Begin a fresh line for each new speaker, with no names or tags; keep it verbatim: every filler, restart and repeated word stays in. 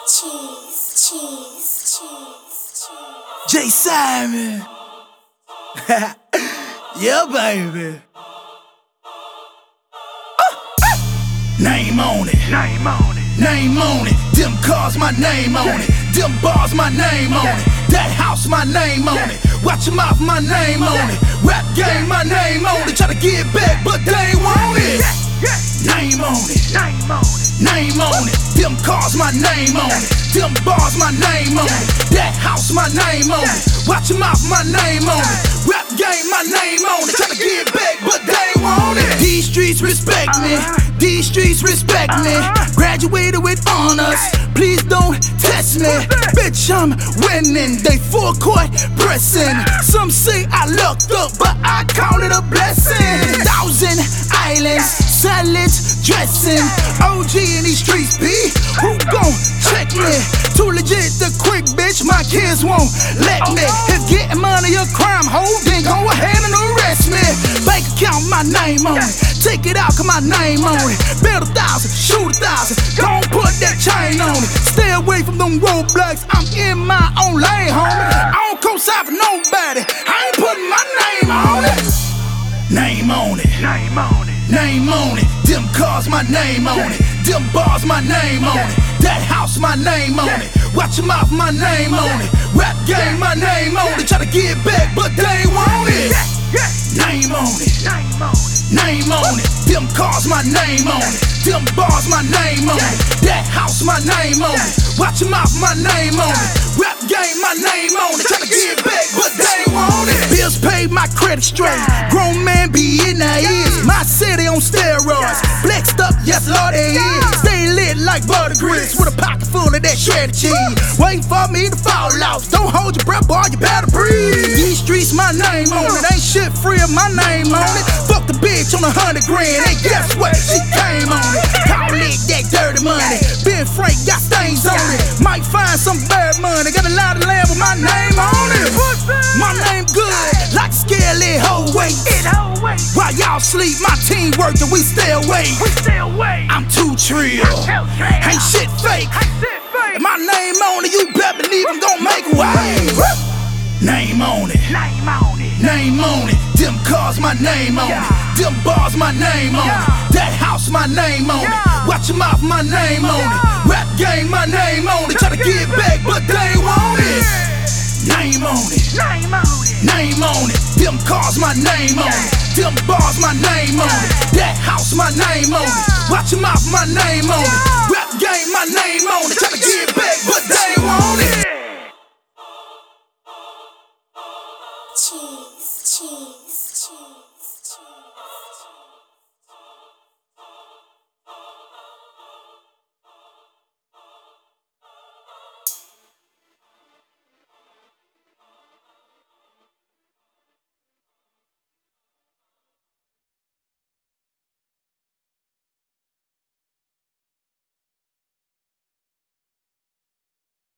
Cheese, cheese, cheese, cheese.
Jay Simon. Yeah, baby. Name on it.
Name on it.
Name on it. Them cars, my name on it. Them bars, my name on it. That house, my name on it. Watch your mouth, my name on it. Rap game, my name on it. Try to get back, but they ain't want it. Name on it.
Name on it.
Name on it. Them cars, my name on it. Them bars, my name on it. That house, my name on it. Watch your mouth, my name on it. Rap game, my name on it. Try to get back, but they ain't want it. These streets respect me. These streets respect me. Graduated with honors. Please don't test me. Bitch, I'm winning. They full court pressing. Some say I lucked up, but I count it a blessing. Thousand islands, salads, dressing. O G in these streets, B. Who gon' check me? Too legit, the quick bitch. My kids won't let me. If getting money a crime, ho, then go ahead and arrest me. Bank account, my name on it. Take it out, cause my name on it. Build a thousand, shoot a thousand. Gon' put that chain on it. Stay away from them roadblocks. I'm in my own lane, homie. I don't co-sign for nobody. I ain't putting my name on it. Name on it.
Name on it.
Name on it. Them cars, my name on it. Them bars, my name on it. That house, my name on it. Watch your mouth, my name on it. Rap game, my name on it. Try to get back, but they ain't want it. Name on it.
Name on it.
Name on it. Them cars, my name on it. Them bars, my name on it. That house, my name on it. Watch your mouth, my name on it. Rap game, my name on it. Try to get back, but they ain't want it. Bills paid, my credit straight. Grown man be in the ears. My city on steroids. Flexed up, yes Lord it is. Stay lit like butter grits with a pocket full of that shredded cheese. Waiting for me to fall off. Don't hold your breath, boy, you better breathe. These streets, my name on it. Ain't shit free of my name on it. Fuck the bitch on a hundred grand. And guess what? She came on it. Call it that dirty money. Ben Frank got stains on it. Might find some bad money. Got a lot of land with my name on it. My name good, like scaly whole weight. While y'all sleep, my team working, we stay away.
We stay away.
I'm too trill. Ain't shit fake. And my name on it, you better believe I'm gon' make a way. Name on it.
Name on it.
Name on it. Them cars, my name on it. Them bars, my name on it. That house, my name on it. Watch your mouth, my name on it. Rap game, my name on it. Try to get back, but they ain't want it. Name on it.
Name on it.
Name on it. Them cars, my name on it. Them bars, my name on it. That house, my name on it. Watch your mouth, my name on it. Rap game, my name on it. Try to get back, but they ain't want it.
Cheese, cheese, cheese.